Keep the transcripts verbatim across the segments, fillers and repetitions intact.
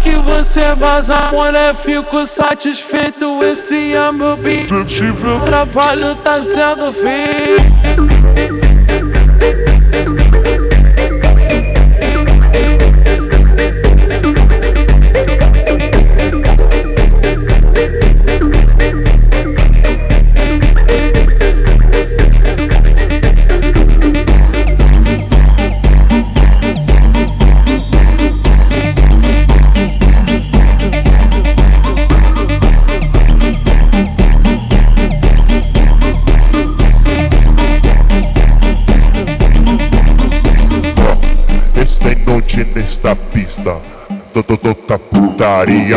que você vaza, mulher, fico satisfeito. Esse é meu objetivo, o trabalho tá sendo feito. Esta noite nesta pista, toda putaria.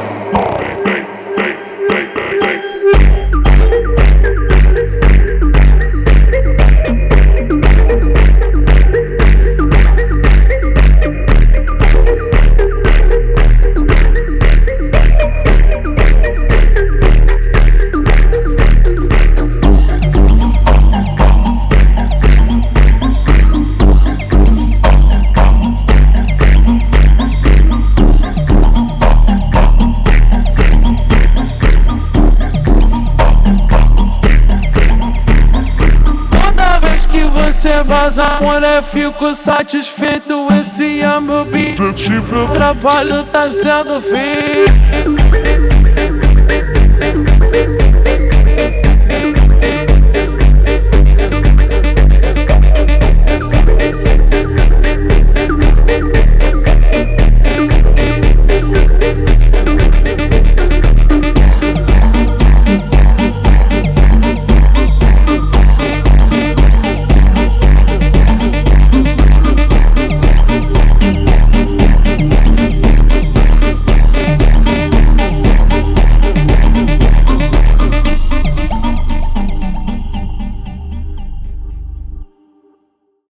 Você vaza, mulher, fico satisfeito. Esse é meu objetivo, o trabalho tá sendo feito.